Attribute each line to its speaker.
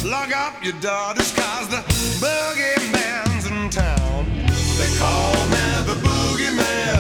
Speaker 1: Lock up your daughters, cause the boogeyman's in town. They call me the boogeyman.